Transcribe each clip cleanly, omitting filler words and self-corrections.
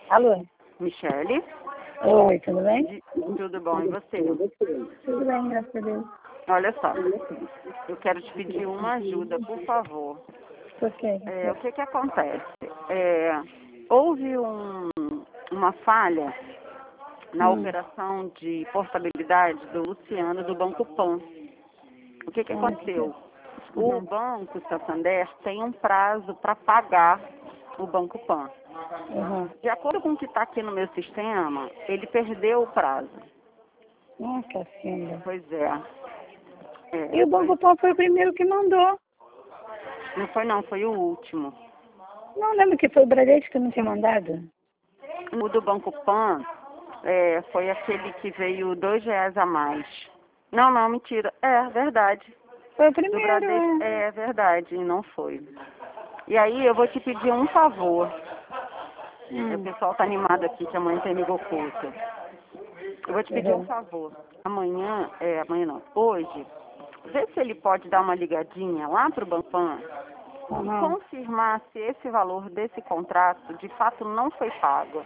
Alô? Michele, Oi, tudo bem? tudo bom e você? Tudo bem, graças a Deus. Olha só, eu quero te pedir uma ajuda, por favor. Por quê? O que que acontece? Houve uma falha na operação de portabilidade do Luciano do Banco Pan. O que que aconteceu? O Banco Santander tem um prazo para pagar o Banco Pan. De acordo com o que está aqui no meu sistema, ele perdeu o prazo. Nossa senhora. Pois é. E o Banco Pan foi o primeiro que mandou. Não, foi o último. Não lembro que foi o Bradesco que não tinha mandado? O do Banco Pan foi aquele que veio R$ 2 a mais. Não, mentira. É verdade. Foi o Do primeiro, Bradesco, é verdade, não foi. E aí eu vou te pedir um favor. O pessoal tá animado aqui que amanhã tem amigo oculto. Eu vou te pedir um favor. Amanhã não, hoje, vê se ele pode dar uma ligadinha lá pro Banpan e confirmar se esse valor desse contrato de fato não foi pago.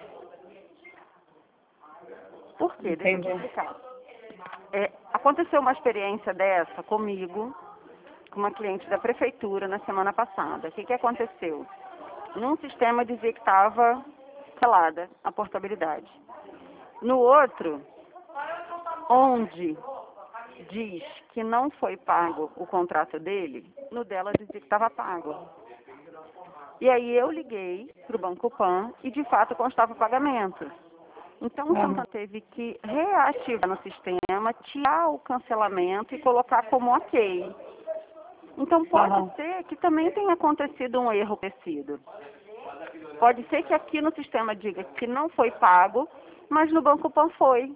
Por quê? Deixa eu te explicar. Aconteceu uma experiência dessa comigo, com uma cliente da prefeitura na semana passada. O que que aconteceu? Num sistema dizia que estava cancelada a portabilidade. No outro, onde diz que não foi pago o contrato dele, no dela dizia que estava pago. E aí eu liguei para o Banco Pan e de fato constava o pagamento. Então o Santander teve que reativar no sistema, tirar o cancelamento e colocar como ok. Então pode ser que também tenha acontecido um erro parecido. Pode ser que aqui no sistema diga que não foi pago, mas no Banco Pan foi.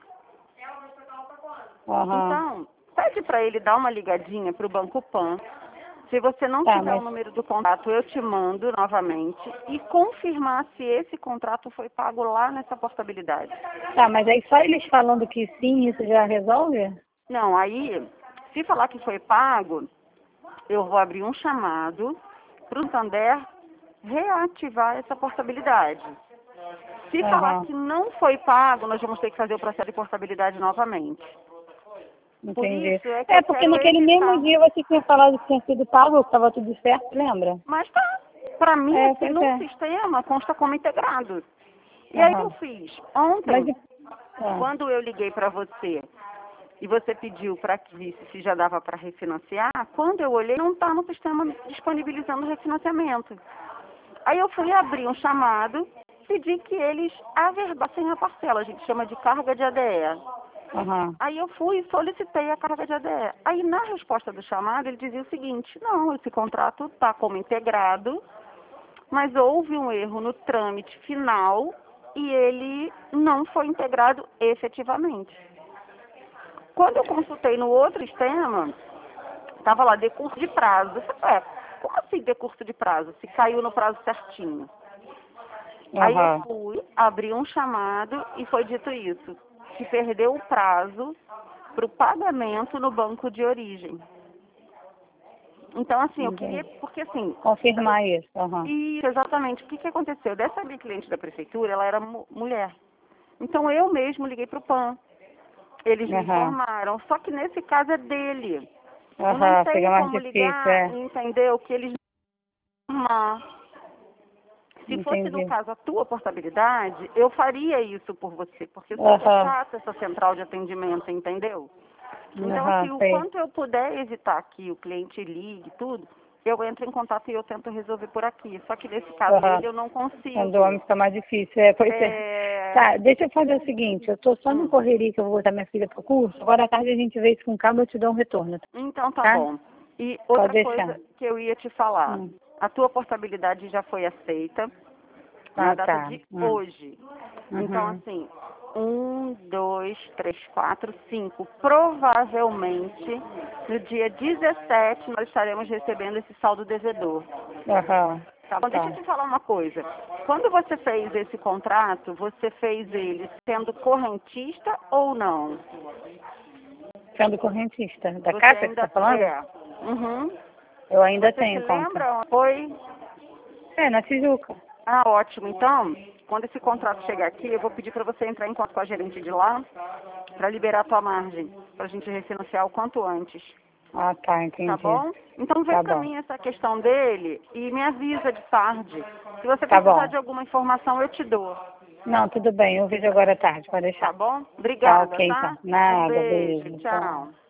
Então, pede para ele dar uma ligadinha para o Banco Pan. Se você não tiver o número do contrato, eu te mando novamente e confirmar se esse contrato foi pago lá nessa portabilidade. Tá, mas aí só eles falando que sim, isso já resolve? Não, aí, se falar que foi pago, eu vou abrir um chamado para o Santander reativar essa portabilidade. Se falar que não foi pago, nós vamos ter que fazer o processo de portabilidade novamente. Entendi. Por isso é que porque naquele mesmo dia você tinha falado que tinha sido pago, que estava tudo certo, lembra? Mas tá, para mim aqui no sistema consta como integrado. E aí eu fiz. Ontem, quando eu liguei para você e você pediu para que visse se já dava para refinanciar, quando eu olhei, não está no sistema disponibilizando refinanciamento. Aí eu fui abrir um chamado, pedi que eles averbassem a parcela, a gente chama de carga de ADE. Aí eu fui e solicitei a carga de ADE. Aí na resposta do chamado ele dizia o seguinte: não, esse contrato está como integrado, mas houve um erro no trâmite final e ele não foi integrado efetivamente. Quando eu consultei no outro sistema, estava lá decurso de prazo. Eu falei, como assim decurso de prazo? Se caiu no prazo certinho. Aí eu fui, abri um chamado e foi dito isso, que perdeu o prazo para o pagamento no banco de origem. Então, assim, eu queria, porque assim... Confirmar isso. Isso, exatamente. O que que aconteceu? Dessa minha cliente da prefeitura, ela era mulher. Então, eu mesmo liguei para o PAN. Eles me informaram. Só que nesse caso é dele. Eu não tenho como ligar, entendeu? Que eles não. Se fosse, no caso, a tua portabilidade, eu faria isso por você, porque eu sou chata essa central de atendimento, entendeu? Então, assim, o quanto eu puder evitar que o cliente ligue tudo, eu entro em contato e eu tento resolver por aqui. Só que nesse caso dele eu não consigo. Quando o homem fica mais difícil, Tá, deixa eu fazer o seguinte, eu tô só no correria que eu vou botar minha filha pro curso, agora à tarde a gente vê isso com calma e eu te dou um retorno. Então tá bom. E outra coisa que eu ia te falar, a tua portabilidade já foi aceita na data de hoje. Então, assim, 1, 2, 3, 4, 5. Provavelmente, no dia 17, nós estaremos recebendo esse saldo devedor. Tá bom? Deixa eu te falar uma coisa. Quando você fez esse contrato, você fez ele sendo correntista ou não? Sendo correntista. Da Caixa que você está falando? Eu ainda tenho conta. Você se lembra onde foi? Na Tijuca. Ah, ótimo. Então, quando esse contrato chegar aqui, eu vou pedir para você entrar em contato com a gerente de lá para liberar a tua margem, para a gente refinanciar o quanto antes. Ah, tá, entendi. Tá bom? Então vê Tá pra bom. mim essa questão dele e me avisa de tarde. Se você Tá precisar bom. de alguma informação, eu te dou. Não, tudo bem, eu vejo agora à tarde, pode Tá deixar. bom? Tá Obrigada, ok, então. tá? Um Nada, beijo, beijo. Tchau. tchau.